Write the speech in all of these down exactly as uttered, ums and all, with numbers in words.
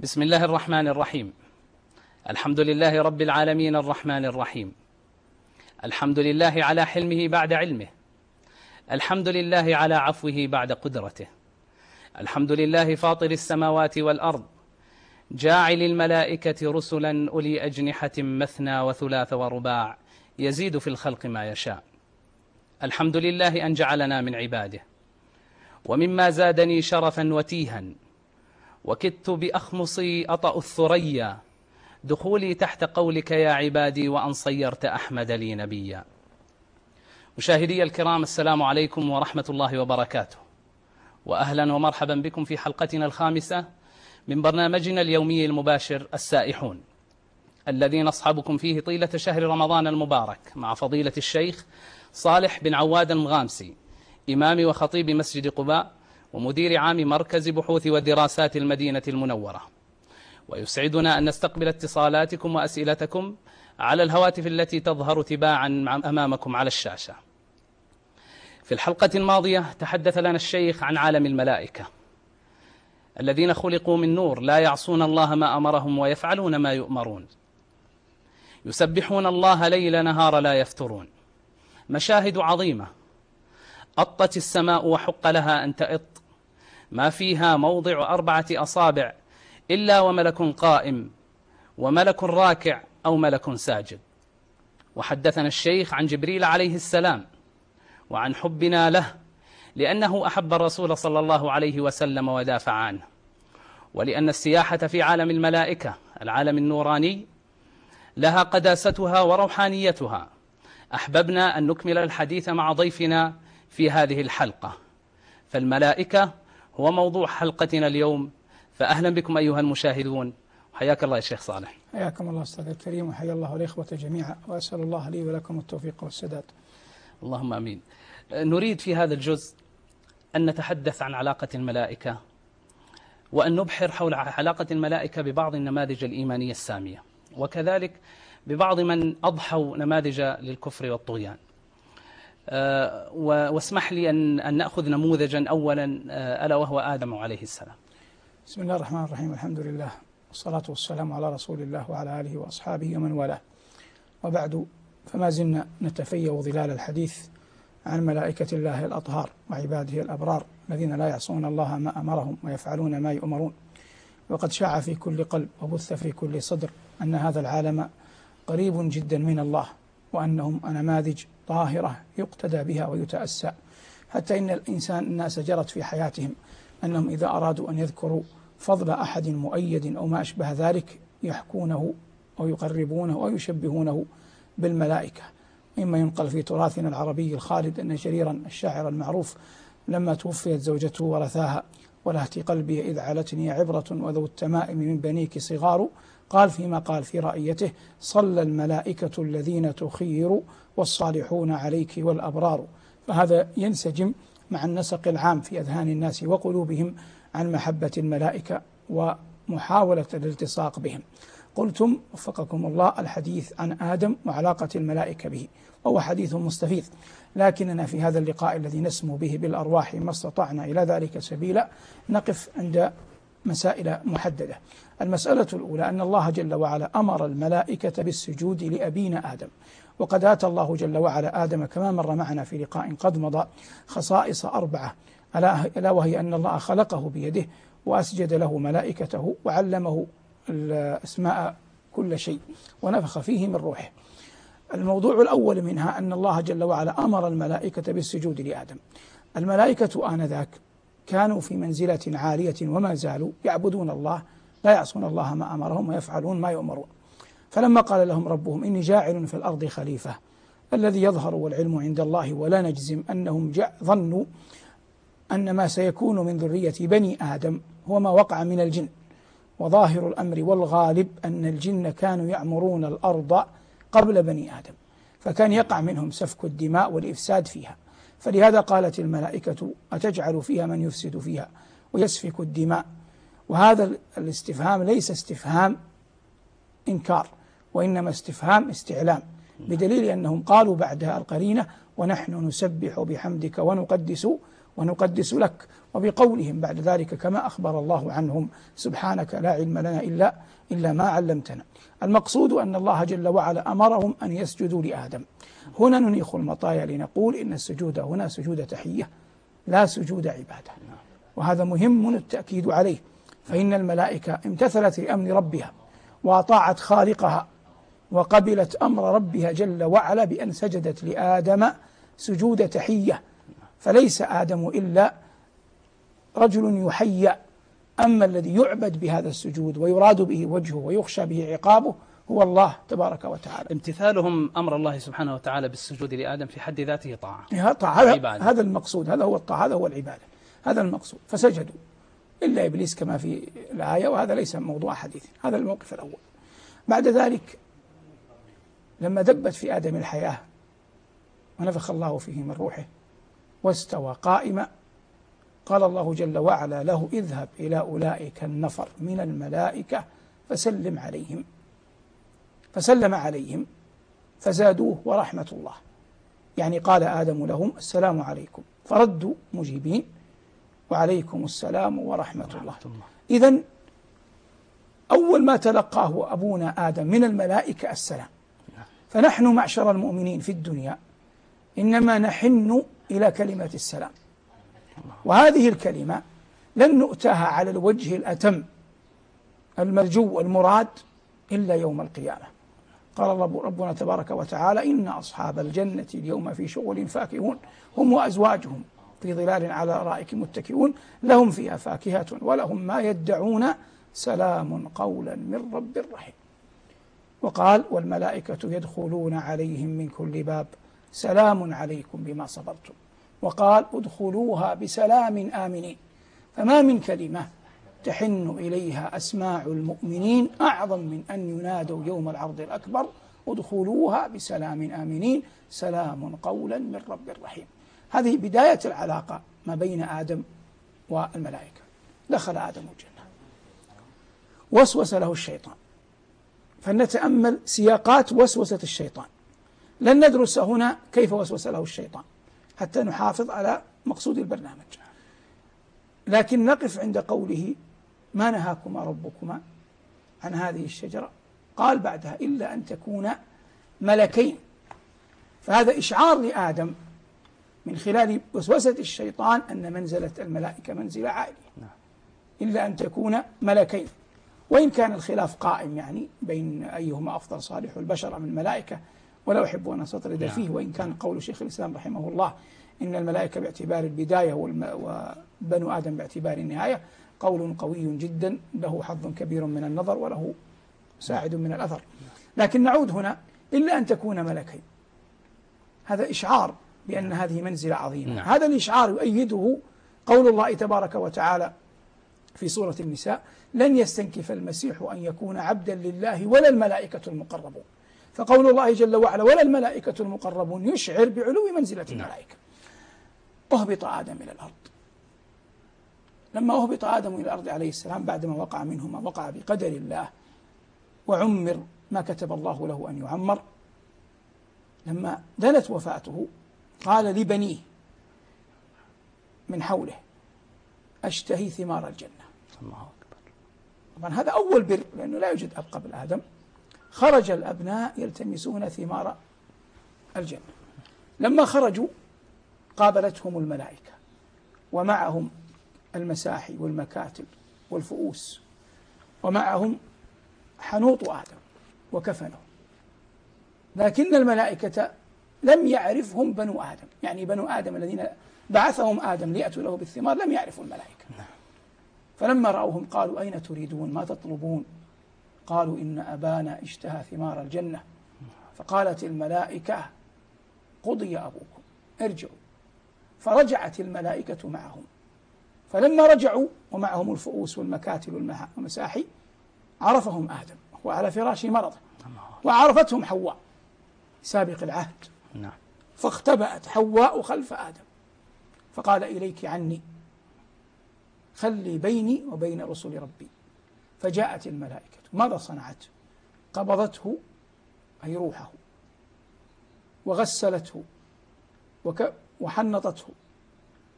بسم الله الرحمن الرحيم. الحمد لله رب العالمين الرحمن الرحيم. الحمد لله على حلمه بعد علمه. الحمد لله على عفوه بعد قدرته. الحمد لله فاطر السماوات والأرض، جاعل الملائكة رسلا أولي أجنحة مثنى وثلاث ورباع، يزيد في الخلق ما يشاء. الحمد لله أن جعلنا من عباده. ومما زادني شرفا وتيها وكدت بأخمصي أطأ الثريا دخولي تحت قولك يا عبادي وأن صيرت أحمد لي نبيا. مشاهدي الكرام، السلام عليكم ورحمة الله وبركاته، وأهلا ومرحبا بكم في حلقتنا الخامسة من برنامجنا اليومي المباشر السائحون، الذي نصحبكم فيه طيلة شهر رمضان المبارك مع فضيلة الشيخ صالح بن عواد المغامسي، إمام وخطيب مسجد قباء ومدير عام مركز بحوث ودراسات المدينة المنورة. ويسعدنا أن نستقبل اتصالاتكم وأسئلتكم على الهواتف التي تظهر تباعا أمامكم على الشاشة. في الحلقة الماضية تحدث لنا الشيخ عن عالم الملائكة الذين خلقوا من نور، لا يعصون الله ما أمرهم ويفعلون ما يؤمرون، يسبحون الله ليل نهار لا يفترون. مشاهد عظيمة أطت السماء وحق لها أن تئط، ما فيها موضع أربعة أصابع إلا وملك قائم وملك راكع أو ملك ساجد. وحدثنا الشيخ عن جبريل عليه السلام وعن حبنا له، لأنه أحب الرسول صلى الله عليه وسلم ودافع عنه، ولأن السياحة في عالم الملائكة العالم النوراني لها قداستها وروحانيتها. أحببنا أن نكمل الحديث مع ضيفنا في هذه الحلقة، فالملائكة هو موضوع حلقتنا اليوم. فأهلا بكم أيها المشاهدون، حياك الله يا شيخ صالح. حياكم الله أستاذ الكريم، وحيا الله الإخوة جميعا، وأسأل الله لي ولكم التوفيق والسداد. اللهم أمين. نريد في هذا الجزء أن نتحدث عن علاقة الملائكة، وأن نبحر حول علاقة الملائكة ببعض النماذج الإيمانية السامية، وكذلك ببعض من أضحوا نماذج للكفر والطغيان. أه واسمح لي أن, أن نأخذ نموذجا أولا، أه ألا وهو آدم عليه السلام. بسم الله الرحمن الرحيم، الحمد لله والصلاة والسلام على رسول الله وعلى آله وأصحابه ومن والاه، وبعد، فما زلنا نتفيأ ظلال الحديث عن ملائكة الله الأطهار وعباده الأبرار الذين لا يعصون الله ما أمرهم ويفعلون ما يؤمرون. وقد شاع في كل قلب وبث في كل صدر أن هذا العالم قريب جدا من الله، وأنهم نماذج طاهرة يقتدى بها ويتأسى، حتى إن الإنسان الناس جرت في حياتهم أنهم إذا أرادوا أن يذكروا فضل أحد مؤيد أو ما أشبه ذلك يحكونه أو يقربونه أو يشبهونه بالملائكة. مما ينقل في تراثنا العربي الخالد أن جريرا الشاعر المعروف لما توفيت زوجته ورثاها ولهت قلبي إذ علتني عبرة وذو التمائم من بنيك صغار، قال فيما قال في رأيته: صلى الملائكة الذين تخير والصالحون عليك والأبرار. فهذا ينسجم مع النسق العام في أذهان الناس وقلوبهم عن محبة الملائكة ومحاولة الالتصاق بهم. قلتم وفقكم الله الحديث عن آدم وعلاقة الملائكة به، وهو حديث مستفيض، لكننا في هذا اللقاء الذي نسمو به بالأرواح ما استطعنا إلى ذلك سبيلا نقف عند مسائل محددة. المسألة الأولى أن الله جل وعلا أمر الملائكة بالسجود لأبينا آدم، وقد آتى الله جل وعلا آدم كما مر معنا في لقاء قد مضى خصائص أربعة، ألا وهي أن الله خلقه بيده وأسجد له ملائكته وعلمه الأسماء كل شيء ونفخ فيه من روحه. الموضوع الأول منها أن الله جل وعلا أمر الملائكة بالسجود لآدم. الملائكة آنذاك كانوا في منزلة عالية وما زالوا يعبدون الله، لا يعصون الله ما أمرهم ويفعلون ما يؤمرون. فلما قال لهم ربهم إني جاعل في الأرض خليفة، الذي يظهر والعلم عند الله ولا نجزم أنهم ظنوا أن ما سيكون من ذرية بني آدم هو ما وقع من الجن، وظاهر الأمر والغالب أن الجن كانوا يعمرون الأرض قبل بني آدم، فكان يقع منهم سفك الدماء والإفساد فيها. فلهذا قالت الملائكة أتجعل فيها من يفسد فيها ويسفك الدماء. وهذا الاستفهام ليس استفهام إنكار، وإنما استفهام استعلام، بدليل أنهم قالوا بعدها القرينة: ونحن نسبح بحمدك ونقدس ونقدس لك، وبقولهم بعد ذلك كما أخبر الله عنهم: سبحانك لا علم لنا إلا إلا ما علمتنا. المقصود أن الله جل وعلا أمرهم أن يسجدوا لآدم. هنا ننيخ المطايا لنقول إن السجود هنا سجود تحية لا سجود عبادة، وهذا مهم التأكيد عليه، فإن الملائكة امتثلت لأمر ربها وأطاعت خالقها وقبلت أمر ربها جل وعلا بأن سجدت لآدم سجود تحية، فليس آدم إلا رجل يحيى، أما الذي يعبد بهذا السجود ويراد به وجهه ويخشى به عقابه هو الله تبارك وتعالى. امتثالهم أمر الله سبحانه وتعالى بالسجود لآدم في حد ذاته طاعة، هذا هذا المقصود، هذا هو الطاعة، هذا هو العبادة، هذا المقصود. فسجدوا إلا إبليس كما في الآية، وهذا ليس موضوع حديث، هذا الموقف الأول. بعد ذلك لما دبت في آدم الحياة ونفخ الله فيه من روحه واستوى قائما، قال الله جل وعلا له: اذهب إلى أولئك النفر من الملائكة فسلم عليهم. فسلم عليهم فزادوه ورحمة الله، يعني قال آدم لهم: السلام عليكم، فردوا مجيبين: وعليكم السلام ورحمة الله. إذن أول ما تلقاه أبونا آدم من الملائكة السلام. فنحن معشر المؤمنين في الدنيا إنما نحن إلى كلمة السلام، وهذه الكلمة لن نؤتاها على الوجه الأتم المرجو والمراد إلا يوم القيامة. قال ربنا تبارك وتعالى: إن أصحاب الجنة اليوم في شغل فاكهون هم وأزواجهم في ظلال على الأرائك متكئون لهم فيها فاكهة ولهم ما يدعون سلام قولا من رب رحيم. وقال: والملائكة يدخلون عليهم من كل باب سلام عليكم بما صبرتم. وقال: ادخلوها بسلام آمنين. فما من كلمة تحن إليها أسماع المؤمنين أعظم من أن ينادوا يوم العرض الأكبر: ادخلوها بسلام آمنين سلام قولا من رب رحيم. هذه بداية العلاقة ما بين آدم والملائكة. دخل آدم الجنة، وسوس له الشيطان. فلنتأمل سياقات وسوسة الشيطان، لن ندرس هنا كيف وسوس له الشيطان حتى نحافظ على مقصود البرنامج، لكن نقف عند قوله: ما نهاكما ربكما عن هذه الشجرة؟ قال بعدها: إلا أن تكونا ملكين. فهذا إشعار لآدم من خلال وسوسة الشيطان أن منزلة الملائكة منزلة عالية، إلا أن تكونا ملكين. وإن كان الخلاف قائم يعني بين أيهما أفضل، صالح البشر من الملائكة، ولا أحب أن أستطرد فيه، وإن كان قول شيخ الإسلام رحمه الله إن الملائكة باعتبار البداية وبنو آدم باعتبار النهاية قول قوي جدا له حظ كبير من النظر وله ساعد من الأثر. لكن نعود هنا: إلا أن تكون ملكين. هذا إشعار بأن هذه منزلة عظيمة. نعم. هذا الإشعار يؤيده قول الله تبارك وتعالى في سورة النساء: لن يستنكف المسيح أن يكون عبدا لله ولا الملائكة المقربون. فقول الله جل وعلا ولا الملائكة المقربون يشعر بعلو منزلة الملائكة. أهبط آدم إلى الأرض. لما أهبط آدم إلى الأرض عليه السلام بعدما وقع منه ما وقع بقدر الله وعمر ما كتب الله له أن يعمر، لما دنت وفاته قال لبنيه من حوله: أشتهي ثمار الجنة. الله أكبر. طبعا هذا أول بر، لأنه لا يوجد أب قبل آدم. خرج الأبناء يلتمسون ثمار الجنة. لما خرجوا قابلتهم الملائكة ومعهم المساحي والمكاتب والفؤوس، ومعهم حنوط آدم وكفنه. لكن الملائكة لم يعرفهم بنو آدم، يعني بنو آدم الذين بعثهم آدم ليأتوا له بالثمار لم يعرفوا الملائكة. فلما رأوهم قالوا: أين تريدون؟ ما تطلبون؟ قالوا: إن أبانا اشتهى ثمار الجنة. فقالت الملائكة: قضي أبوكم، ارجعوا. فرجعت الملائكة معهم. فلما رجعوا ومعهم الفؤوس والمكاتل والمساحي عرفهم آدم وعلى فراش مرضه، وعرفتهم حواء سابق العهد. فاختبأت حواء خلف آدم فقال: إليك عني، خلي بيني وبين رسل ربي. فجاءت الملائكة. ماذا صنعت؟ قبضته أي روحه وغسلته وحنطته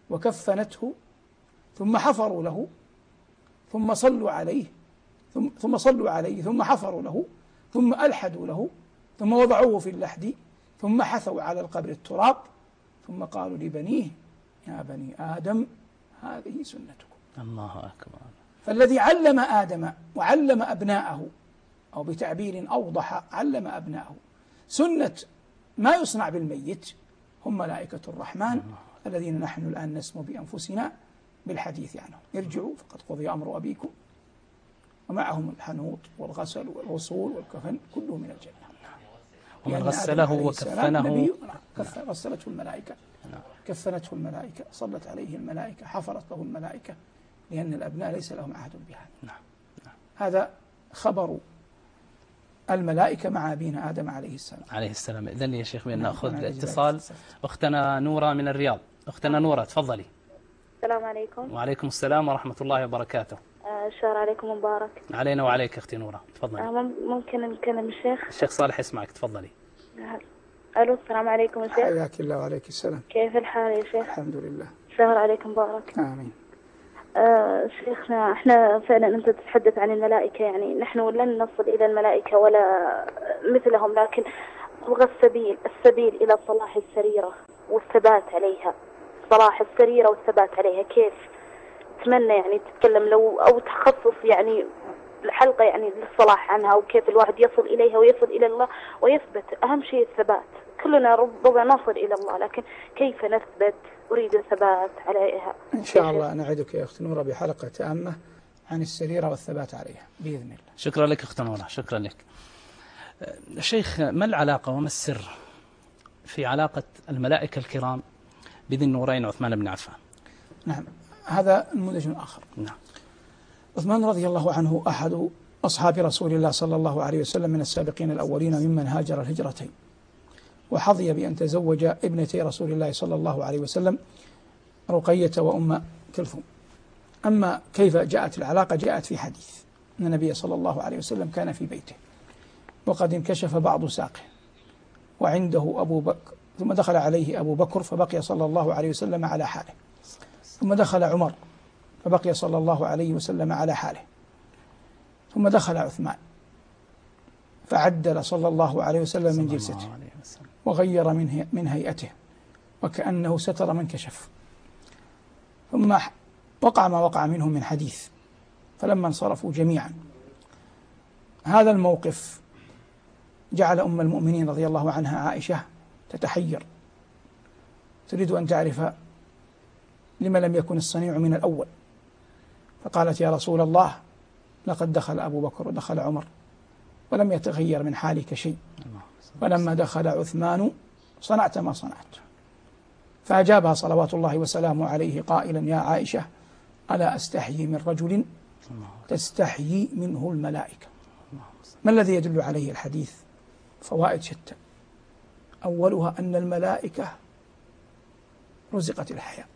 وكفنته ثم حفروا له ثم صلوا عليه ثم, ثم صلوا عليه ثم حفروا له ثم ألحدوا له ثم وضعوه في اللحد ثم حثوا على القبر التراب ثم قالوا لبنيه يا بني آدم هذه سنتكم. الله أكبر. فالذي علم آدم وعلم أبناءه، أو بتعبير أوضح علم أبناءه سنة ما يصنع بالميت هم ملائكة الرحمن الذين نحن الآن نسمو بأنفسنا بالحديث عنهم. ارجعوا فقد قضي أمر أبيكم ومعهم الحنوط والغسل والغسول والكفن كله من الجنة. ومن غسله وكفنه غسلته الملائكة، كفنته الملائكة، صلت عليه الملائكة، حفرت له الملائكة، لأن الأبناء ليس لهم عهد بها. نعم. نعم. هذا خبر الملائكة مع أبينا آدم عليه السلام عليه السلام. إذن يا شيخ بأن نأخذ اتصال. أختنا نورة من الرياض. أختنا نورة تفضلي. السلام عليكم. وعليكم السلام ورحمة الله وبركاته. الشهر عليكم مبارك. علينا وعليك أختي نورة تفضلي. ممكن نكلم الشيخ؟ الشيخ صالح يسمعك تفضلي. ألو السلام عليكم يا شيخ. حياك الله وعليك السلام. كيف الحال يا شيخ؟ الحمد لله. الشهر عليكم مبارك. آمين. آه شيخنا احنا فعلا أنت تتحدث عن الملائكة، يعني نحن لن نصل إلى الملائكة ولا مثلهم، لكن نبغى السبيل السبيل إلى صلاح السريرة والثبات عليها، صلاح السريرة والثبات عليها. كيف أتمنى يعني تتكلم لو أو تخصص يعني الحلقة يعني للصلاح عنها، وكيف الواحد يصل إليها ويصل إلى الله ويثبت. أهم شيء الثبات. كلنا ربما نصل إلى الله، لكن كيف نثبت؟ أريد الثبات عليها إن شاء الله. نعدك يا أخت نورة بحلقة تامة عن السريرة والثبات عليها بإذن الله. شكرا لك أخت نورة، شكرا لك. شيخ، ما العلاقة وما السر في علاقة الملائكة الكرام بذي النورين عثمان بن عفان؟ نعم، هذا نموذج آخر. نعم. عثمان رضي الله عنه أحد أصحاب رسول الله صلى الله عليه وسلم من السابقين الأولين ممن هاجر الهجرتين، وحظي بأن تزوج ابنتي رسول الله صلى الله عليه وسلم رقية وأم كلثوم. أما كيف جاءت العلاقة؟ جاءت في حديث أن النبي صلى الله عليه وسلم كان في بيته وقد انكشف بعض ساقه وعنده أبو بكر، ثم دخل عليه أبو بكر فبقي صلى الله عليه وسلم على حاله، ثم دخل عمر فبقي صلى الله عليه وسلم على حاله، ثم دخل عثمان فعدل صلى الله عليه وسلم من جلسته وغير من من هيئته وكأنه ستر من كشف، ثم وقع ما وقع منهم من حديث. فلما انصرفوا جميعا هذا الموقف جعل أم المؤمنين رضي الله عنها عائشة تتحير، تريد أن تعرف لما لم يكن الصنيع من الأول، فقالت يا رسول الله لقد دخل أبو بكر ودخل عمر ولم يتغير من حالك شيء، ولما دخل عثمان صنعت ما صنعت. فأجابها صلوات الله وسلامه عليه قائلا يا عائشة ألا أستحيي من رجل تستحيي منه الملائكة. ما الذي يدل عليه الحديث؟ فوائد شتى. أولها أن الملائكة رزقت الحياء،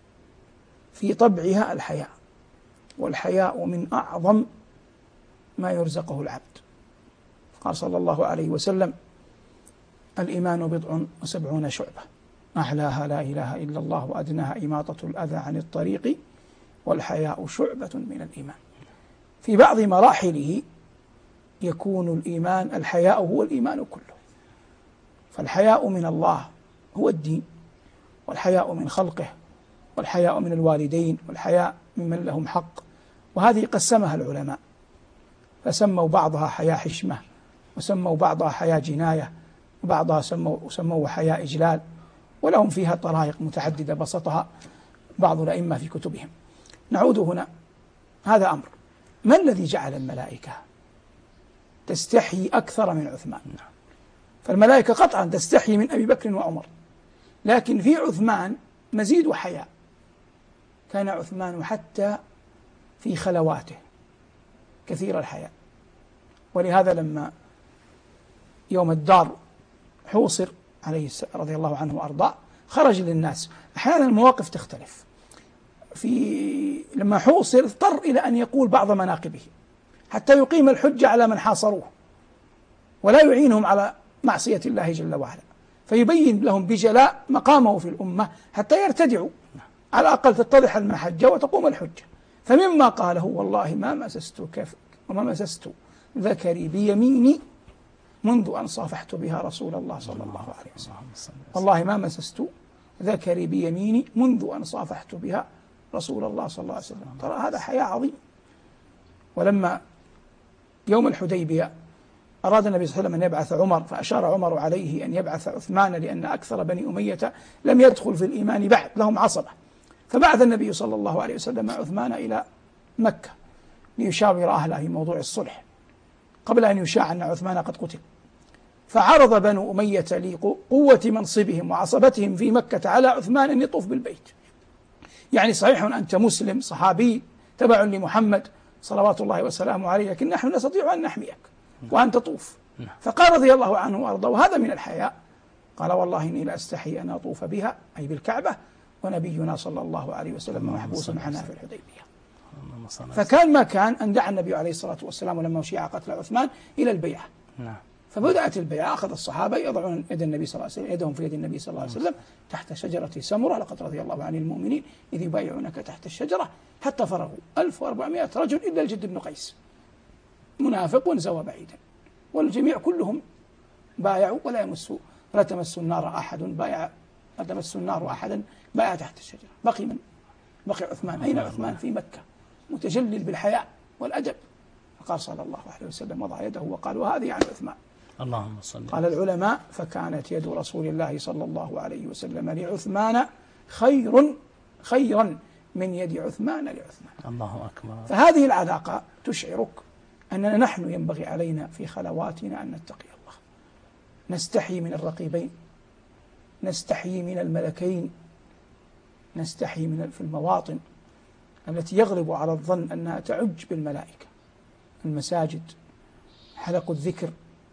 في طبعها الحياء، والحياء من أعظم ما يرزقه العبد. قال صلى الله عليه وسلم الإيمان بضع وسبعون شعبة أعلاها لا إله إلا الله وأدناها إماطة الأذى عن الطريق والحياء شعبة من الإيمان. في بعض مراحله يكون الإيمان الحياء هو الإيمان كله، فالحياء من الله هو الدين، والحياء من خلقه، والحياء من الوالدين، والحياء ممن لهم حق. وهذه قسمها العلماء فسموا بعضها حياء حشمة، وسموا بعضها حياء جناية، وبعضها سموا سموا حياء إجلال، ولهم فيها طرائق متعددة بسطها بعض الأئمة في كتبهم. نعود هنا، هذا أمر. ما الذي جعل الملائكة تستحيي أكثر من عثمان؟ فالملائكة قطعا تستحيي من أبي بكر وعمر، لكن في عثمان مزيد حياء. كان عثمان حتى في خلواته كثير الحياء، ولهذا لما يوم الدار حوصر عليه رضي الله عنه وأرضاه خرج للناس. أحيانا المواقف تختلف. في لما حوصر اضطر إلى أن يقول بعض مناقبه حتى يقيم الحجة على من حاصروه ولا يعينهم على معصية الله جل وعلا، فيبين لهم بجلاء مقامه في الأمة حتى يرتدعوا. على الأقل تتضح المحجة وتقوم الحجة. فمما قاله والله ما مسست كف وما مسست ذكري بيميني منذ أن صافحت بها رسول الله صلى الله عليه وسلم. والله ما مسست ذكري بيميني منذ أن صافحت بها رسول الله صلى الله عليه وسلم. ترى هذا حياء عظيم. ولما يوم الحديبية أراد النبي صلى الله عليه وسلم أن يبعث عمر، فأشار عمر عليه أن يبعث عثمان لأن أكثر بني أمية لم يدخل في الإيمان بعد، لهم عصبة. فبعث النبي صلى الله عليه وسلم عثمان إلى مكة ليشاور أهله في موضوع الصلح قبل أن يشاع أن عثمان قد قتل. فعرض بنو أمية لقوة منصبهم وعصبتهم في مكة على عثمان أن يطوف بالبيت. يعني صحيح أنت مسلم صحابي تبع لمحمد صلوات الله وسلامه عليه، لكن نحن نستطيع أن نحميك وأن تطوف. فقال رضي الله عنه وأرضاه، وهذا من الحياء، قال والله إني لأستحي أن أطوف بها، أي بالكعبة، ونبينا صلى الله عليه وسلم محبوس معنا في الحديبية. فكان ما كان أن دعا النبي عليه الصلاة والسلام لما شيع قتل عثمان إلى البيعة. فبدأت البيعة، أخذ الصحابة يضعون يد النبي صلى الله عليه وسلم يدهم في يد النبي صلى الله عليه وسلم تحت شجرة سمرة، لقد رضي الله عن المؤمنين إذ يبايعونك تحت الشجرة، حتى فرغوا ألف وأربعمائة رجل إلا الجد بن قيس منافق وانزوى بعيدا، والجميع كلهم بايعوا ولا يمسوا ولا تمس النار أحد بايع لا تمس النار أحدا بايع تحت الشجرة. بقي من بقي عثمان. أين عثمان؟ في مكة متجلل بالحياء والأدب. فقال صلى الله عليه وسلم وضع يده وقال وهذه عن عثمان. اللهم صل. قال العلماء فكانت يد رسول الله صلى الله عليه وسلم لعثمان خير خيرا من يد عثمان لعثمان. الله أكبر. فهذه العلاقة تشعرك أننا نحن ينبغي علينا في خلواتنا أن نتقي الله، نستحي من الرقيبين، نستحي من الملكين، نستحي من في المواطن التي يغلب على الظن أنها تعج بالملائكة، المساجد، حلق الذكر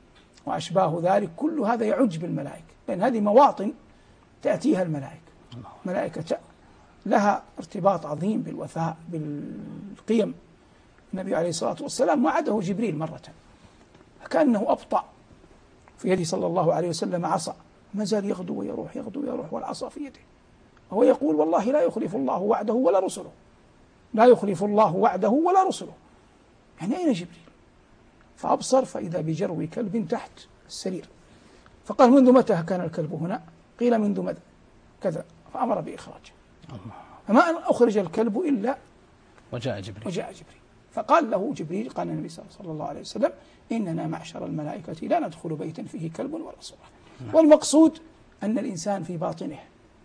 وأشباه ذلك، كل هذا يعج بالملائكة، لأن هذه مواطن تأتيها الملائكة. ملائكة لها ارتباط عظيم بالوفاء بالقيم. النبي عليه الصلاة والسلام وعده جبريل مرة فكأنه أبطأ في يده صلى الله عليه وسلم عصا، ما زال يغدو ويروح يغدو ويروح والعصا في يده، وهو يقول والله لا يخلف الله وعده ولا رسله، لا يخلف الله وعده ولا رسله. يعني أين جبريل؟ فأبصر فإذا بجرو كلب تحت السرير، فقال منذ متى كان الكلب هنا؟ قيل منذ متى كذا، فأمر بإخراجه. فما أن أخرج الكلب إلا وجاء جبريل وجاء جبريل فقال له جبريل، قال النبي صلى الله عليه وسلم إننا معشر الملائكة لا ندخل بيتا فيه كلب ولا صورة. والمقصود أن الإنسان في باطنه،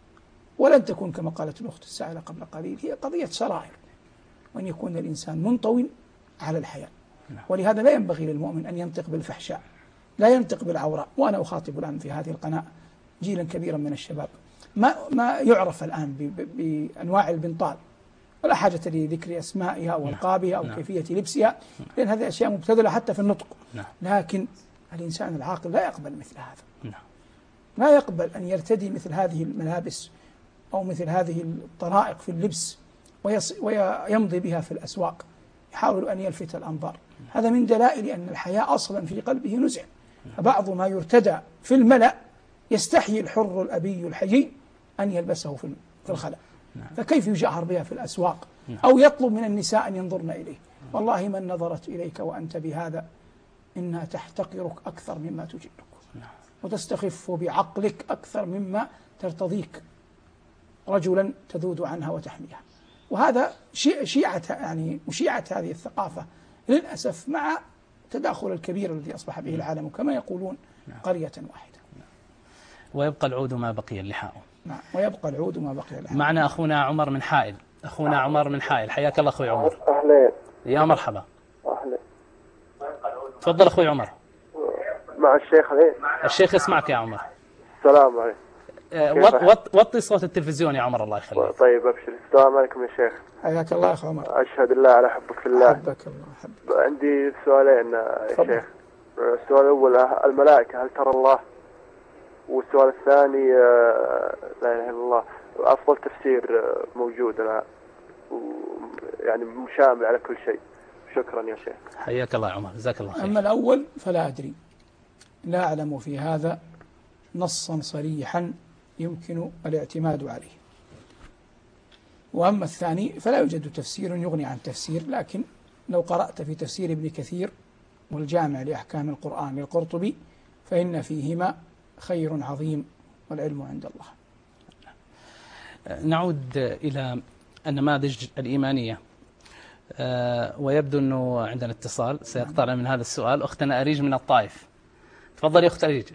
ولن تكون كما قالت الأخت السائلة قبل قليل هي قضية سرائر، وأن يكون الإنسان منطوي على الحياة. ولهذا لا ينبغي للمؤمن أن ينطق بالفحشاء، لا ينطق بالعوراء. وأنا أخاطب الآن في هذه القناة جيلا كبيرا من الشباب ما ما يعرف الآن بأنواع البنطال، ولا حاجة لذكر أسمائها وألقابها أو كيفية لبسها، لأن هذه أشياء مبتذلة حتى في النطق. لكن الإنسان العاقل لا يقبل مثل هذا، لا يقبل أن يرتدي مثل هذه الملابس أو مثل هذه الطرائق في اللبس ويمضي بها في الأسواق يحاول أن يلفت الأنظار. هذا من دلائل أن الحياء أصلا في قلبه نزع. فبعض ما يرتدى في الملأ يستحيي الحر الأبي الحيي أن يلبسه في الخلاء، فكيف يجاهر بها في الأسواق أو يطلب من النساء أن ينظرن إليه؟ والله من نظرت إليك وأنت بهذا إنها تحتقرك أكثر مما تجدك، وتستخف بعقلك أكثر مما ترتضيك رجلا تذود عنها وتحميها. وهذا شيعة يعني مشيعة هذه الثقافة للأسف مع تداخل الكبير الذي أصبح به العالم كما يقولون قرية واحدة. ويبقى العود ما بقي اللحاء. نعم، ويبقى العود ما بقي اللحاء. معنا أخونا عمر من حائل. أخونا عمر من حائل، حياك الله أخوي عمر. أهلين. يا مرحبا. أهلين. تفضل أخوي عمر. مع الشيخ علي. الشيخ يسمعك يا عمر. السلام عليكم. وط وطي صوت التلفزيون يا عمر الله يخليك. طيب أبشر. السلام عليكم يا شيخ. حياك الله يا أخي عمر. أشهد الله على حبك في الله. حبك الله حبك. عندي سؤالين يا شيخ. السؤال الأول الملائكة هل ترى الله؟ والسؤال الثاني لا إله إلا الله، أفضل تفسير موجود أنا يعني مشامل على كل شيء. شكرا يا شيخ. حياك الله يا عمر، جزاك الله خير. أما الأول فلا أدري، لا أعلم في هذا نصا صريحا يمكن الاعتماد عليه. وأما الثاني فلا يوجد تفسير يغني عن تفسير، لكن لو قرأت في تفسير ابن كثير والجامع لأحكام القرآن للقرطبي فإن فيهما خير عظيم والعلم عند الله. نعود إلى النماذج الإيمانية، أه ويبدو أنه عندنا اتصال سيقطعنا من هذا السؤال. أختنا أريج من الطائف، تفضلي أخت أريج.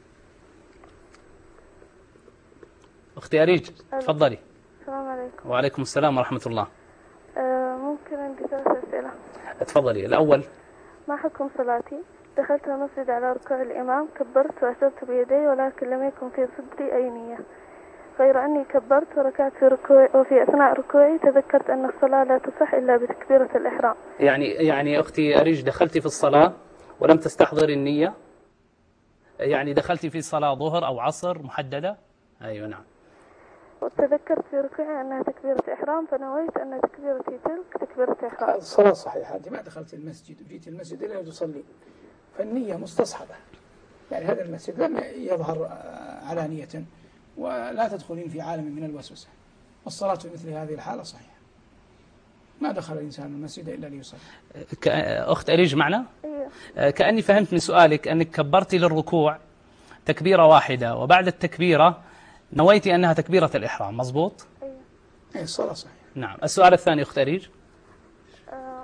أختي أريج تفضلي. السلام عليكم. وعليكم السلام ورحمة الله. أه ممكن عندي ثلاث أسئلة. تفضلي. الأول، ما حكم صلاتي؟ دخلت المسجد على ركوع الإمام، كبرت وأشرت بيدي ولكن لم يكن في صدري أي نية، غير أني كبرت وركعت في ركوعي، وفي أثناء ركوعي تذكرت أن الصلاة لا تصح إلا بتكبيرة الإحرام. يعني يعني أختي أريج دخلتي في الصلاة ولم تستحضري النية؟ يعني دخلتي في صلاة ظهر أو عصر محددة؟ أيوة نعم. وتذكرت في ركوعي أنها تكبيرة إحرام، فنويت أن تكبيرتي تلك تكبيرة إحرام. الصلاة صحيحة، أنت ما دخلت المسجد وجيت المسجد إلا تصلي، فالنية مستصحبة. يعني هذا المسجد لم يظهر علانية، ولا تدخلين في عالم من الوسوسة. والصلاة في مثل هذه الحالة صحيحة، ما دخل الإنسان المسجد إلا ليصلي. أخت أريج معنا؟ أيوة. كأني فهمت من سؤالك أنك كبرتي للركوع تكبيرة واحدة، وبعد التكبيرة نويتي أنها تكبيرة الإحرام، مضبوط؟ أيوة. أي الصلاة صحيحة. نعم. السؤال الثاني أخت أريج. آه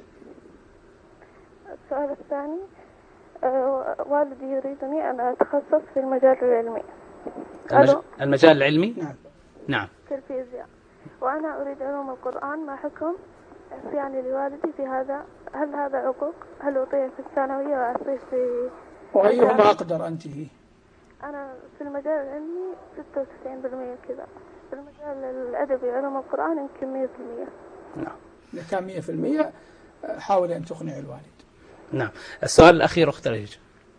السؤال الثاني، آه والدي يريدني أن أتخصص في المجال العلمي. المج... المجال العلمي؟ نعم. نعم. في الفيزياء، وأنا أريد علوم القرآن، ما حكم عصياني لوالدي في هذا؟ هل هذا عقوق؟ هل أعطيه في الثانوية وأعطيه في... وأيهما أقدر أنت فيه؟ أنا في المجال العلمي ستة وتسعين بالمئة كذا، في المجال الأدبي علوم القرآن يمكن مئة بالمئة. نعم. إذا كان مئة بالمئة حاول أن تقنع الوالد. نعم. السؤال الأخير أخت أريج.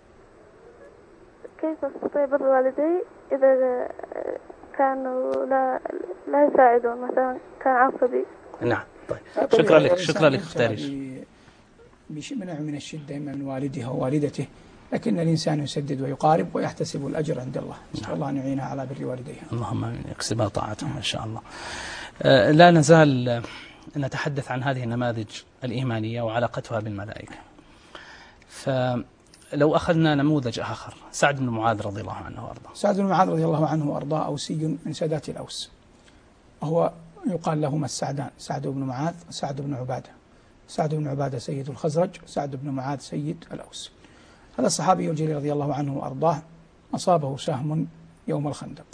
كيف أستطيع بر والدي إذا كانوا لا لا يساعدون، مثلا كان عصبي؟ نعم. طيب شكرا لك، شكرا لك أخت أريج. بمنع من الشدة إما من والدها ووالدته، لكن الإنسان يسدد ويقارب ويحتسب الأجر عند الله. نسأل الله أن يعينها على بر والديها. اللهم آمين، يكسبها طاعتهم إن شاء الله. آه لا نزال نتحدث عن هذه النماذج الإيمانية وعلاقتها بالملائكة. فلو أخذنا نموذج آخر، سعد بن معاذ رضي الله عنه وأرضاه. سعد بن معاذ رضي الله عنه وأرضاه أوسي من سادات الأوس، وهو يقال لهما السعدان، سعد بن معاذ وسعد بن عبادة. سعد بن عبادة سيد الخزرج، وسعد بن معاذ سيد الأوس. هذا الصحابي الجليل رضي الله عنه وأرضاه أصابه سهم يوم الخندق،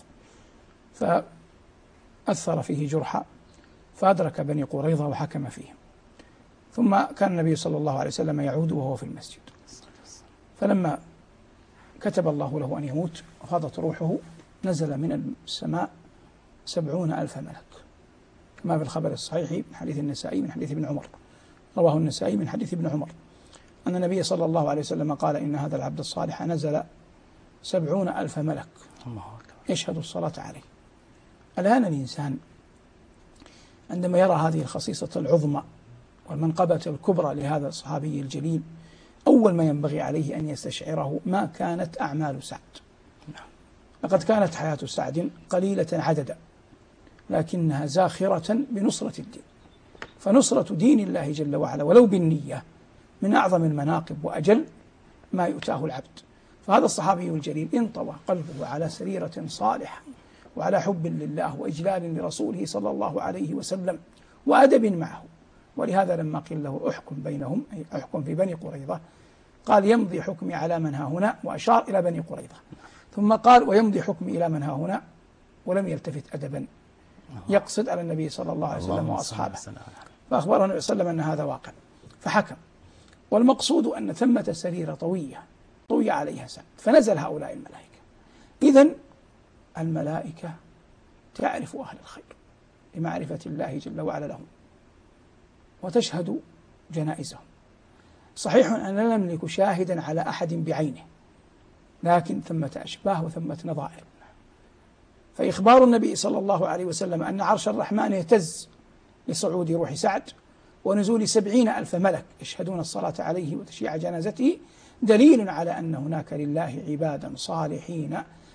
فأثر فيه جرحا، فأدرك بني قريظة وحكم فيهم. ثم كان النبي صلى الله عليه وسلم يعود وهو في المسجد، فلما كتب الله له أن يموت وفاضت روحه، نزل من السماء سبعون ألف ملك، كما في الخبر الصحيح من حديث النسائي من حديث ابن عمر، رواه النسائي من حديث ابن عمر، أن النبي صلى الله عليه وسلم قال: إن هذا العبد الصالح نزل سبعون ألف ملك يشهد الصلاة عليه. الآن الإنسان عندما يرى هذه الخصيصة العظمى والمنقبة الكبرى لهذا الصحابي الجليل، أول ما ينبغي عليه أن يستشعره ما كانت أعمال سعد. لقد كانت حياة سعد قليلة عددا، لكنها زاخرة بنصرة الدين، فنصرة دين الله جل وعلا ولو بالنية من أعظم المناقب وأجل ما يؤتاه العبد. فهذا الصحابي الجليل انطوى قلبه على سريرة صالحة وعلى حب لله وإجلال لرسوله صلى الله عليه وسلم وأدب معه، ولهذا لما قيل له احكم بينهم، أي احكم في بني قريظة، قال: يمضي حكمي على من ها هنا، وأشار إلى بني قريظة، ثم قال: ويمضي حكمي إلى من ها هنا، ولم يلتفت أدبا، يقصد على النبي صلى الله عليه وسلم وأصحابه. فأخبره النبي صلى الله عليه وسلم أن هذا واقع، فحكم. والمقصود أن ثمة سريرة طوية طوي عليها سعد، فنزل هؤلاء الملائكة. إذن الملائكة تعرف أهل الخير لمعرفة الله جل وعلا لهم، وتشهد جنائزهم. صحيح أن لا نملك شاهدا على أحد بعينه، لكن ثمة أشباه وثمة نظائر. فإخبار النبي صلى الله عليه وسلم أن عرش الرحمن يهتز لصعود روح سعد ونزول سبعين ألف ملك يشهدون الصلاة عليه وتشييع جنازته دليل على أن هناك لله عبادا صالحين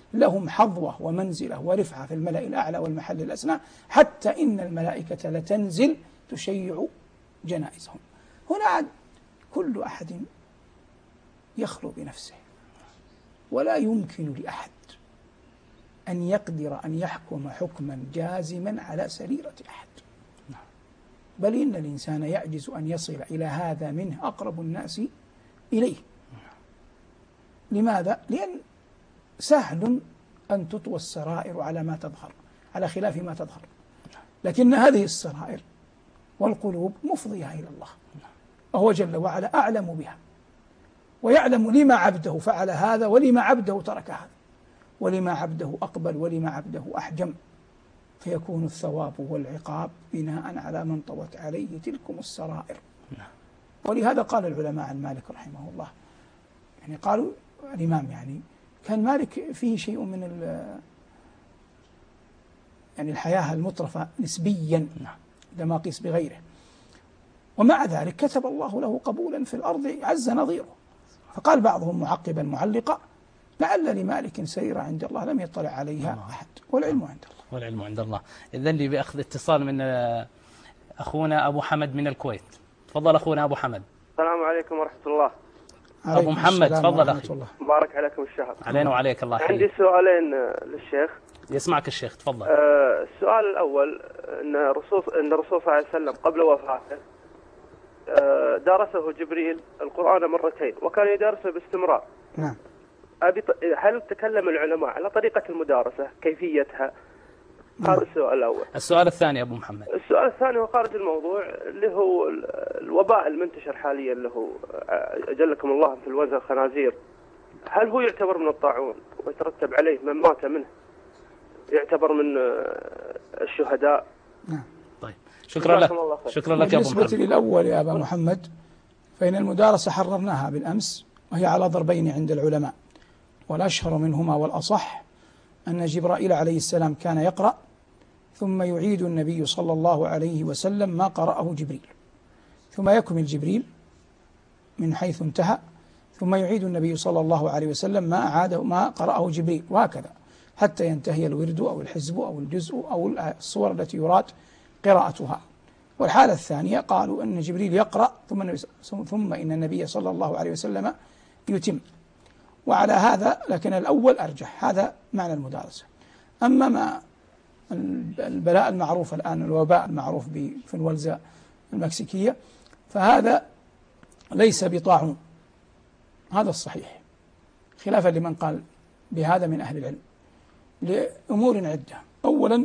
لهم حظوة ومنزلة ورفعة في الملأ الأعلى والمحل الأسنى، حتى إن الملائكة لتنزل تشيع جنائزهم. هنا كل أحد يخلو بنفسه، ولا يمكن لأحد أن يقدر أن يحكم حكما جازما على سريرة أحد، بل إن الإنسان يعجز أن يصل إلى هذا منه أقرب الناس إليه. لماذا؟ لأن سهل أن تطوى السرائر على ما تظهر، على خلاف ما تظهر، لكن هذه السرائر والقلوب مفضية إلى الله، وهو جل وعلا أعلم بها، ويعلم لما عبده فعل هذا ولما عبده ترك هذا، ولما عبده أقبل ولما عبده أحجم، فيكون الثواب والعقاب بناء على من طوت عليه تلكم السرائر. ولهذا قال العلماء عن مالك رحمه الله، يعني قالوا الإمام يعني كان مالك فيه شيء من يعني الحياة المترفة نسبيا لما قيس بغيره، ومع ذلك كتب الله له قبولا في الأرض عز نظيره. فقال بعضهم معقبا معلقا: لعل لمالك سيرة عند الله لم يطلع عليها الله. أحد، والعلم عند الله. والعلم عند الله. إذن لي بأخذ اتصال من أخونا أبو حمد من الكويت. تفضل أخونا أبو حمد. السلام عليكم ورحمة الله. أبو محمد تفضل أخي. مبارك عليكم الشهر. علينا وعليك الله يحييك. عندي سؤالين للشيخ. يسمعك الشيخ تفضل. آه السؤال الأول أن الرسول أن الرسول صلى الله عليه وسلم قبل وفاته آه درسه جبريل القرآن مرتين، وكان يدرسه باستمرار. نعم. أبي هل تكلم العلماء على طريقة المدارسة كيفيتها؟ هذا السؤال الأول. السؤال الثاني أبو محمد. السؤال الثاني هو خارج الموضوع، اللي هو الوباء المنتشر حاليا اللي هو أجلكم الله في الوزن الخنازير، هل هو يعتبر من الطاعون ويترتب عليه من مات منه يعتبر من الشهداء؟ نعم. طيب شكرا لك. شكرا لك يا أبو محمد. بالنسبة للأول يا أبا محمد، فإن المدارسة حررناها بالأمس، وهي على ضربين عند العلماء، والأشهر منهما والأصح أن جبرائيل عليه السلام كان يقرأ ثم يعيد النبي صلى الله عليه وسلم ما قرأه جبريل، ثم يكمل جبريل من حيث انتهى، ثم يعيد النبي صلى الله عليه وسلم ما أعاده ما قرأه جبريل، وهكذا حتى ينتهي الورد أو الحزب أو الجزء أو الصور التي يراد قراءتها. والحالة الثانية قالوا أن جبريل يقرأ ثم ثم إن النبي صلى الله عليه وسلم يتم. وعلى هذا لكن الأول أرجح، هذا معنى المدارسة. أما ما البلاء المعروف الآن، الوباء المعروف في الولزة المكسيكية، فهذا ليس بطاعون، هذا الصحيح، خلافا لمن قال بهذا من أهل العلم، لأمور عدة. أولا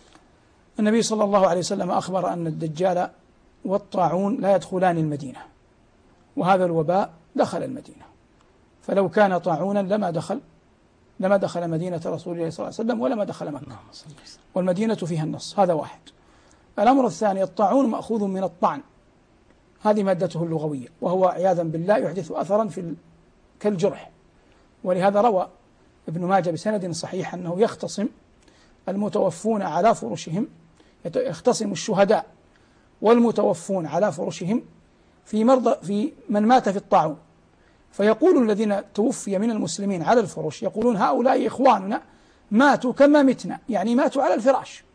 النبي صلى الله عليه وسلم أخبر أن الدجال والطاعون لا يدخلان المدينة، وهذا الوباء دخل المدينة، فلو كان طاعونا لما دخل لما دخل مدينة رسول الله صلى الله عليه وسلم ولما دخل مكة، والمدينة فيها النص. هذا واحد. الأمر الثاني، الطاعون مأخوذ من الطعن، هذه مادته اللغوية، وهو عياذا بالله يحدث أثرا في كالجرح. ولهذا روى ابن ماجه بسند صحيح أنه يختصم المتوفون على فرشهم، يختصم الشهداء والمتوفون على فرشهم في مرضى في من مات في الطاعون، فيقول الذين توفي من المسلمين على الفرش يقولون هؤلاء إخواننا ماتوا كما متنا، يعني ماتوا على الفراش.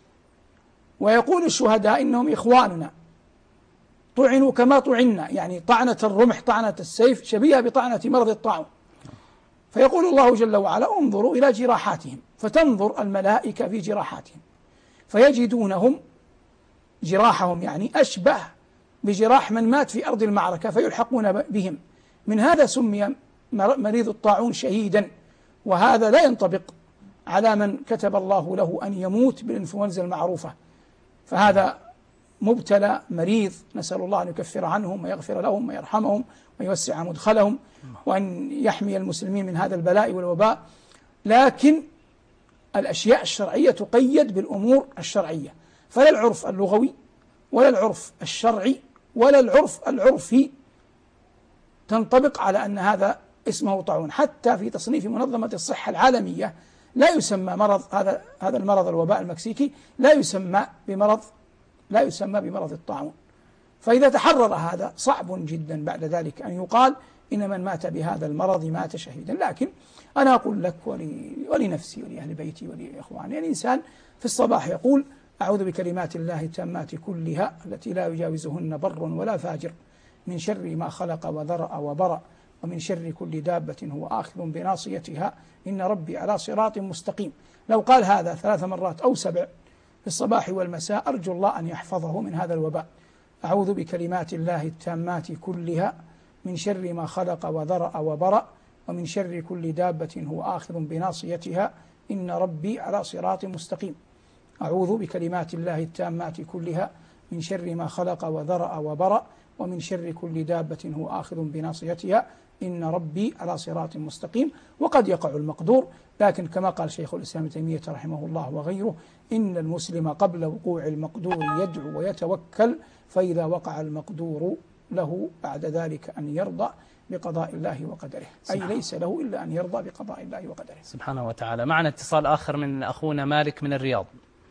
ويقول الشهداء إنهم إخواننا طعنوا كما طعنا، يعني طعنة الرمح طعنة السيف شبيهة بطعنة مرض الطاعون. فيقول الله جل وعلا انظروا إلى جراحاتهم، فتنظر الملائكة في جراحاتهم فيجدونهم جراحهم يعني أشبه بجراح من مات في أرض المعركة، فيلحقون بهم. من هذا سمي مريض الطاعون شهيدا، وهذا لا ينطبق على من كتب الله له أن يموت بالإنفلونزا المعروفة، فهذا مبتلى مريض، نسأل الله أن يكفر عنهم ويغفر لهم ويرحمهم ويوسع مدخلهم وأن يحمي المسلمين من هذا البلاء والوباء. لكن الأشياء الشرعية تقيد بالأمور الشرعية، فلا العرف اللغوي ولا العرف الشرعي ولا العرف العرفي تنطبق على أن هذا اسمه طاعون. حتى في تصنيف منظمة الصحة العالمية لا يسمى مرض هذا هذا المرض الوباء المكسيكي لا يسمى بمرض لا يسمى بمرض الطاعون، فإذا تحرر هذا صعب جدا بعد ذلك أن يقال إن من مات بهذا المرض مات شهيدا. لكن أنا أقول لك ولنفسي ولأهل بيتي ولإخواني، الإنسان في الصباح يقول أعوذ بكلمات الله التامات كلها التي لا يجاوزهن بر ولا فاجر من شر ما خلق وذرأ وبرأ ومن شر كل دابة هو آخذ بناصيتها إن ربي على صراط مستقيم. لو قال هذا ثلاث مرات أو سبع في الصباح والمساء أرجو الله أن يحفظه من هذا الوباء. أعوذ بكلمات الله التامات كلها من شر ما خلق وذرأ وبرأ ومن شر كل دابة هو آخذ بناصيتها إن ربي على صراط مستقيم. أعوذ بكلمات الله التامات كلها من شر ما خلق وذرأ وبرأ ومن شر كل دابة هو آخذ بناصيتها إن ربي على صراط مستقيم. وقد يقع المقدور، لكن كما قال شيخ الإسلام ابن تيمية رحمه الله وغيره إن المسلم قبل وقوع المقدور يدعو ويتوكل، فإذا وقع المقدور له بعد ذلك أن يرضى بقضاء الله وقدره، أي ليس له إلا أن يرضى بقضاء الله وقدره سبحانه وتعالى. معنا اتصال آخر من أخونا مالك من الرياض.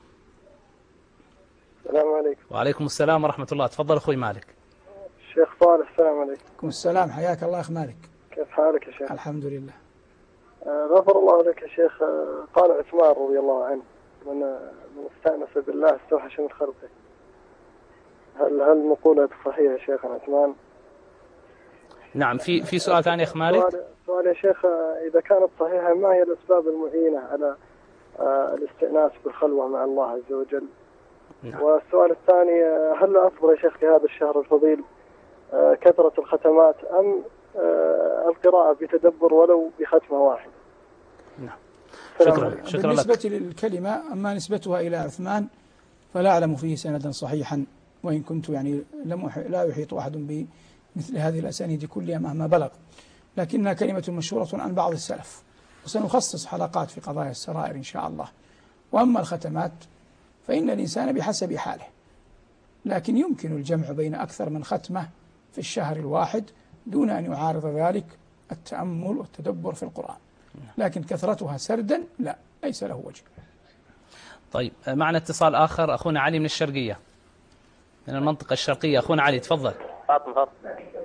السلام عليكم. وعليكم السلام ورحمة الله. تفضل أخوي مالك. شيخ صالح، السلام عليكم. عليكم السلام، حياك الله أخ مالك. كيف حالك يا شيخ؟ الحمد لله. آه غفر الله لك يا شيخ. آه قال عثمان رضي الله عنه من من استأنس بالله استوحش من خلقه. هل هل مقولة صحيحة يا شيخ عثمان؟ نعم. في في سؤال ثاني أخ مالك؟ سؤال, سؤال يا شيخ، إذا كانت صحيحة ما هي الأسباب المعينة على آه الاستئناس بالخلوة مع الله عز وجل؟ نعم. والسؤال الثاني، هل الأفضل يا شيخ في هذا الشهر الفضيل آه كثرة الختمات أم آه القراءة بتدبر ولو بختمة واحدة؟ نعم. شكرا شكرا بالنسبة لك. للكلمة، أما نسبتها إلى عثمان فلا أعلم فيه سندا صحيحا، وإن كنت يعني لم لا يحيط أحد بمثل هذه الأسانيد كلها مهما بلغ، لكنها كلمة مشهورة عن بعض السلف، وسنخصص حلقات في قضايا السرائر إن شاء الله. وأما الختمات فإن الإنسان بحسب حاله، لكن يمكن الجمع بين أكثر من ختمة في الشهر الواحد دون أن يعارض ذلك التأمل والتدبر في القرآن، لكن كثرتها سردا لا، ليس له وجه. طيب، معنا اتصال آخر، أخونا علي من الشرقية، من المنطقة الشرقية. أخونا علي تفضل. فاطمة فاطمة.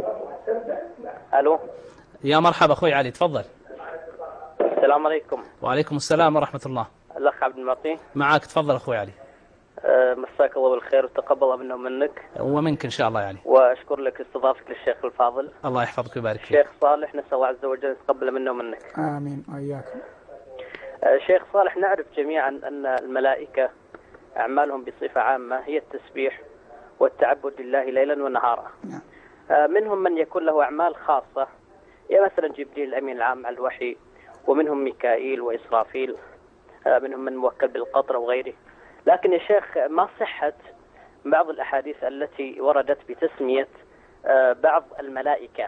ألو. يا مرحبا أخوي علي تفضل. السلام عليكم. وعليكم السلام ورحمة الله. الأخ عبد المعطي معك، تفضل أخوي علي. أه مساك الله بالخير وتقبل الله منا ومنك ومنك إن شاء الله يعني. وأشكر لك استضافتك للشيخ الفاضل. الله يحفظك ويبارك فيك. شيخ صالح، نسأل الله عز وجل يتقبل منا ومنك. آمين وإياك. أه شيخ صالح، نعرف جميعا أن الملائكة أعمالهم بصفة عامة هي التسبيح والتعبد لله ليلا ونهارا. نعم. أه منهم من يكون له أعمال خاصة، يا مثلا جبريل الأمين العام على الوحي، ومنهم ميكائيل وإسرافيل، أه منهم من موكل بالقطر وغيره. لكن يا شيخ، ما صحة بعض الأحاديث التي وردت بتسمية أه بعض الملائكة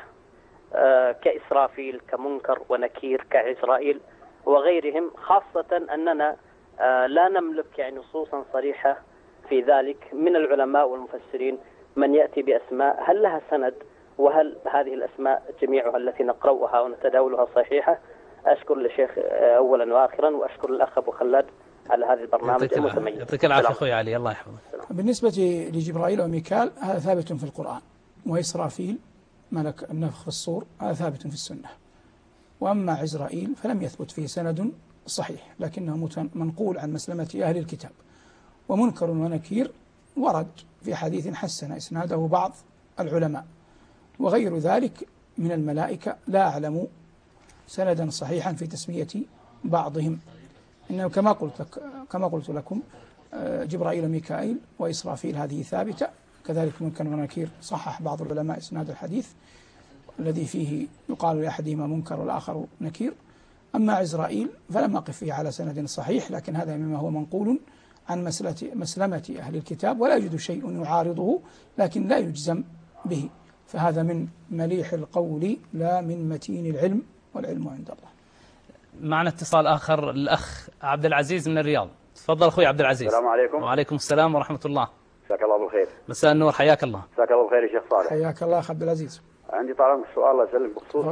أه كإسرافيل كمنكر ونكير كعزرائيل وغيرهم، خاصة أننا أه لا نملك يعني نصوصا صريحة في ذلك من العلماء والمفسرين من يأتي بأسماء هل لها سند، وهل هذه الأسماء جميعها التي نقرأها ونتداولها صحيحة؟ أشكر الشيخ أولا وآخرا، وأشكر الأخ أبو خلاد على هذا البرنامج المتميز. يعطيك العافية أخوي علي، الله يحفظك. بالنسبة لجبرائيل وميكال هذا ثابت في القرآن، وإسرافيل ملك النفخ في الصور هذا ثابت في السنة. وأما عزرائيل فلم يثبت فيه سند صحيح، لكنه منقول عن مسلمة أهل الكتاب. ومنكر ونكير ورد في حديث حسن إسناده بعض العلماء، وغير ذلك من الملائكة لا أعلم سندا صحيحا في تسمية بعضهم. إنه كما قلت لك كما قلت لكم جبرائيل وميكائيل وإسرافيل هذه ثابتة، كذلك منكر ونكير صحح بعض العلماء إسناد الحديث الذي فيه يقال لأحدهما منكر والآخر نكير. أما عزرائيل فلم أقف فيه على سند صحيح، لكن هذا مما هو منقول عن مسلمة أهل الكتاب، ولا يوجد شيء يعارضه لكن لا يجزم به، فهذا من مليح القول لا من متين العلم، والعلم عند الله. معنا اتصال آخر، الأخ عبد العزيز من الرياض. تفضل أخوي عبد العزيز. السلام عليكم. وعليكم السلام ورحمة الله. مساك الله بالخير. مساء النور، حياك الله. مساك الله بالخير يا شيخ صالح. حياك الله أخ عبد العزيز. عندي طبعا سؤال الله يسلمك بخصوص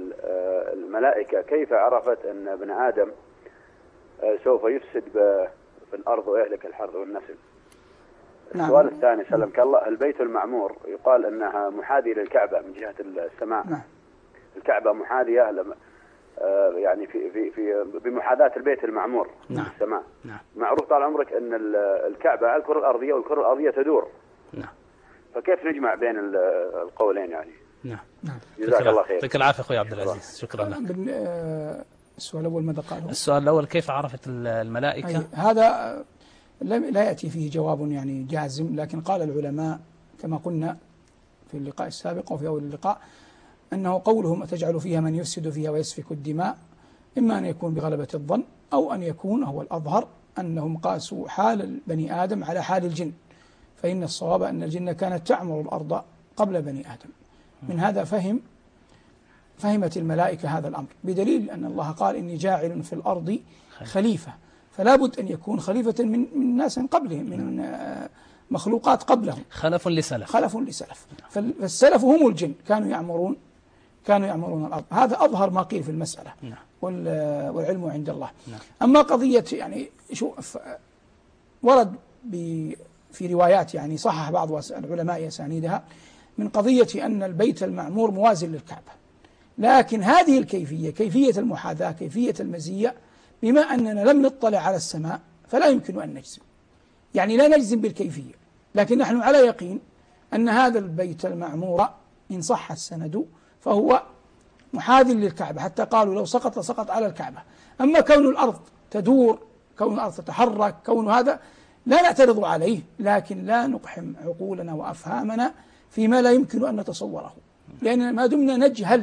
الملائكة، كيف عرفت أن ابن آدم سوف يفسد في الأرض ويهلك الحرث والنسل؟ السؤال نعم. الثاني سلمك الله، البيت المعمور يقال أنها محاذية للكعبة من جهة السماء. نعم. الكعبة محاذية لما يعني في في في بمحاذاة البيت المعمور نعم. في السماء. نعم. معروف طال عمرك أن الكعبة الكرة الأرضية والكرة الأرضية تدور. نعم. فكيف نجمع بين القولين يعني؟ نعم. نعم. جزاك الله خير. يعطيك العافية أخوي عبد العزيز، شكرا لك. السؤال الأول ماذا قاله؟ السؤال الأول كيف عرفت الملائكة؟ هذا لا يأتي فيه جواب يعني جازم، لكن قال العلماء كما قلنا في اللقاء السابق وفي أول اللقاء أنه قولهم أتجعل فيها من يفسد فيها ويسفك الدماء إما أن يكون بغلبة الظن أو أن يكون هو الأظهر أنهم قاسوا حال بني آدم على حال الجن، فإن الصواب أن الجن كانت تعمر الأرض قبل بني آدم. من هذا فهم فهمت الملائكة هذا الأمر، بدليل أن الله قال إني جاعل في الأرض خليفة، فلا بد أن يكون خليفة من من ناس قبلهم، من مخلوقات قبلهم، خلف لسلف خلف لسلف فالسلف هم الجن، كانوا يعمرون كانوا يعمرون الأرض. هذا أظهر ما قيل في المسألة والعلم عند الله. أما قضية يعني شوف ورد في روايات يعني صحح بعض العلماء أسانيدها من قضية أن البيت المعمور موازن للكعبة، لكن هذه الكيفية كيفية المحاذاة كيفية المزية بما أننا لم نطلع على السماء فلا يمكن أن نجزم، يعني لا نجزم بالكيفية، لكن نحن على يقين أن هذا البيت المعمور إن صح السند فهو محاذ للكعبة، حتى قالوا لو سقط سقط على الكعبة. أما كون الأرض تدور، كون الأرض تتحرك، كون هذا لا نعترض عليه، لكن لا نقحم عقولنا وأفهامنا فيما لا يمكن أن نتصوره، لأن ما دمنا نجهل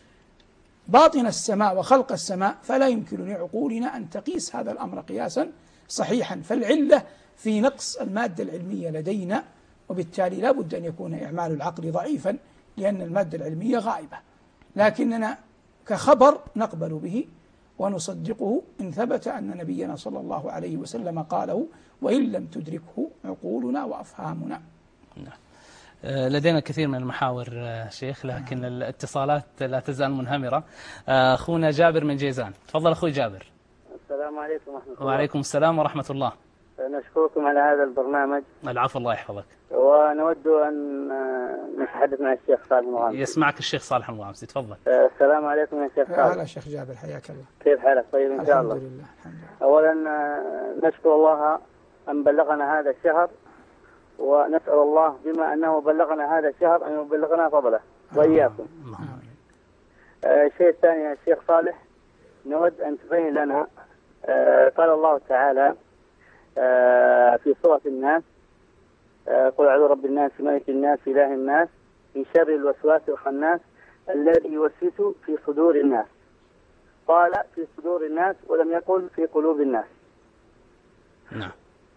باطن السماء وخلق السماء فلا يمكن لعقولنا أن تقيس هذا الأمر قياسا صحيحا. فالعلة في نقص المادة العلمية لدينا، وبالتالي لا بد أن يكون إعمال العقل ضعيفا لأن المادة العلمية غائبة، لكننا كخبر نقبل به ونصدقه إن ثبت أن نبينا صلى الله عليه وسلم قاله، وإن لم تدركه عقولنا وأفهامنا. لدينا كثير من المحاور شيخ، لكن الاتصالات لا تزال منهمرة. أخونا جابر من جيزان، تفضل أخوي جابر. السلام عليكم ورحمة الله. وعليكم السلام ورحمة الله. نشكركم على هذا البرنامج. العفو، الله يحفظك. ونود أن نتحدث مع الشيخ صالح المغامسي. يسمعك الشيخ صالح المغامسي، تفضل. السلام عليكم يا شيخ صالح. أهلا شيخ جابر، حياك الله. كيف حالك؟ طيب إن شاء الله. الحمد لله. الحمد لله. أولا نشكر الله أن بلغنا هذا الشهر، ونسأل الله بما أنه بلغنا هذا الشهر أن يبلغنا فضله وإياكم. الشيء الثاني يا شيخ صالح، نود أن تبين لنا آه قال الله تعالى آه في سورة الناس آه قل أعوذ برب الناس ملك الناس إله الناس من شر الوسواس الخناس الذي يوسوس في صدور الناس. قال في صدور الناس ولم يقل في قلوب الناس. نعم.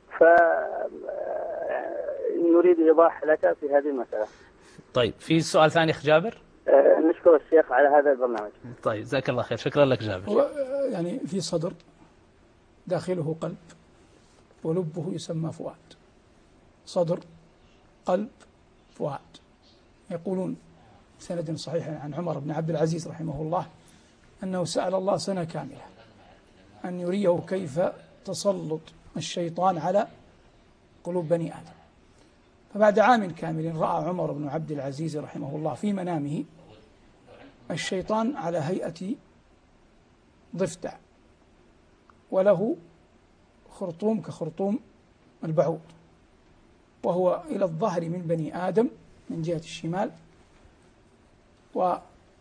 فنريد إيضاح لك في هذه المسألة. طيب، في سؤال ثاني أخ جابر؟ آه نشكر الشيخ على هذا البرنامج. طيب، جزاك الله خير، شكرا لك جابر. يعني في صدر داخله قلب ولبه يسمى فؤاد. صدر، قلب، فؤاد. يقولون سند صحيح عن عمر بن عبد العزيز رحمه الله أنه سأل الله سنة كاملة أن يريه كيف تسلط الشيطان على قلوب بني آدم، فبعد عام كامل رأى عمر بن عبد العزيز رحمه الله في منامه الشيطان على هيئة ضفدع وله خرطوم كخرطوم البعوض، وهو إلى الظهر من بني آدم من جهة الشمال، و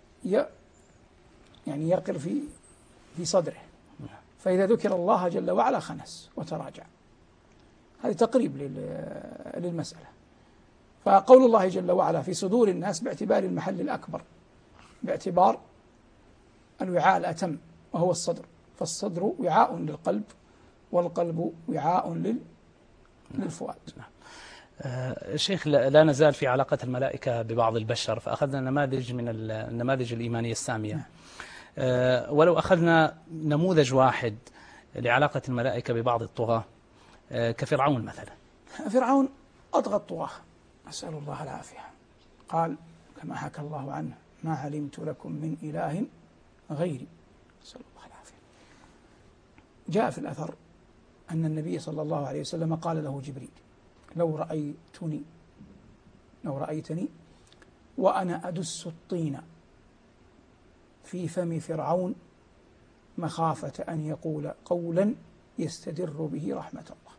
يعني يقر في في صدره، فإذا ذكر الله جل وعلا خنس وتراجع. هذا تقريب للمسألة. فقول الله جل وعلا في صدور الناس باعتبار المحل الأكبر، باعتبار الوعاء الأتم وهو الصدر، فالصدر وعاء للقلب والقلب وعاء للفؤاد. آه شيخ، لا نزال في علاقة الملائكة ببعض البشر، فأخذنا نماذج من النماذج الإيمانية السامية. آه ولو أخذنا نموذج واحد لعلاقة الملائكة ببعض الطغاة آه كفرعون مثلا. فرعون أطغى الطغاة، أسأل الله العافية. قال كما حكى الله عنه ما علمت لكم من إله غيري، أسأل الله العافية. جاء في الأثر أن النبي صلى الله عليه وسلم قال له جبريل لو رأيتني لو رأيتني وأنا أدس الطين في فم فرعون مخافة أن يقول قولا يستدر به رحمة الله.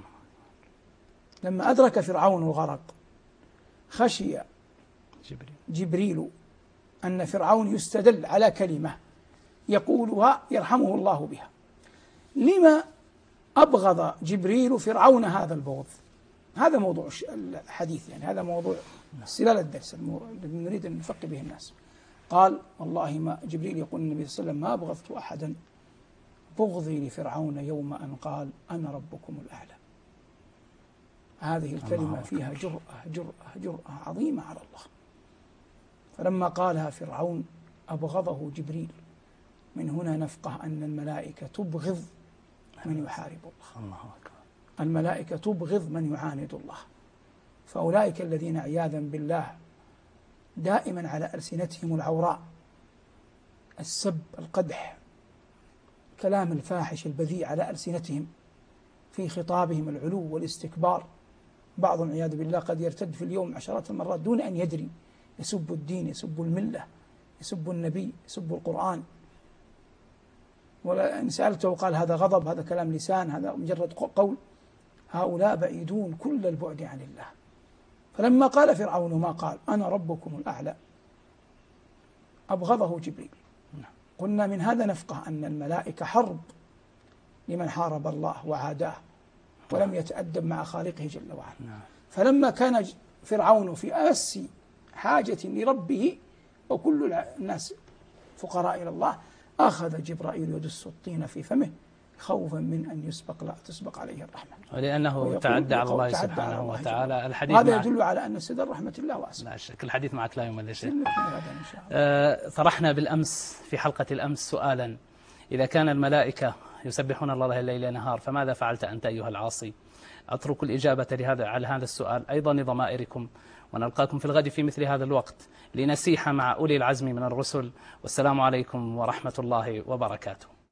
لما أدرك فرعون الغرق خشي جبريل أن فرعون يستدل على كلمة يقولها يرحمه الله بها. لما أبغض جبريل فرعون هذا البغض؟ هذا موضوع الحديث، يعني هذا موضوع استلال الدرس الذي نريد أن نفقه به الناس. قال والله ما جبريل يقول النبي صلى الله عليه وسلم ما أبغضت أحدا بغضي لفرعون يوم أن قال أنا ربكم الأعلى. هذه الكلمة فيها جرأة جرأة جرأة عظيمة على الله. فلما قالها فرعون أبغضه جبريل. من هنا نفقه أن الملائكة تبغض من يحارب الله. الملائكة تبغض من يعاند الله. فأولئك الذين عياذا بالله دائما على ألسنتهم العوراء السب القدح كلام الفاحش البذيء على ألسنتهم، في خطابهم العلو والاستكبار. بعضهم عياذ بالله قد يرتد في اليوم عشرات المرات دون أن يدري، يسب الدين، يسب الملة، يسب النبي، يسب القرآن. وإن سألته قال هذا غضب، هذا كلام لسان، هذا مجرد قول. هؤلاء بعيدون كل البعد عن الله. فلما قال فرعون ما قال أنا ربكم الأعلى أبغضه جبريل. قلنا من هذا نفقه أن الملائكة حرب لمن حارب الله وعاداه ولم يتأدب مع خالقه جل وعلا. فلما كان فرعون في أمس حاجة لربه وكل الناس فقراء إلى الله أخذ جبرائيل يدس الطين في فمه خوفا من أن يسبق لا تسبق عليه الرحمة، ولأنه تعدى على الله سبحانه وتعالى. الحديث هذا يدل على أن استدر رحمة الله واسع. لا شك الحديث معك لا يمل شيء. أه طرحنا بالأمس في حلقة الأمس سؤالا: إذا كان الملائكة يسبحون الله الليل نهار فماذا فعلت أنت أيها العاصي؟ أترك الإجابة لهذا على هذا السؤال أيضا لضمائركم، ونلقاكم في الغد في مثل هذا الوقت لنسيح مع أولي العزم من الرسل. والسلام عليكم ورحمة الله وبركاته.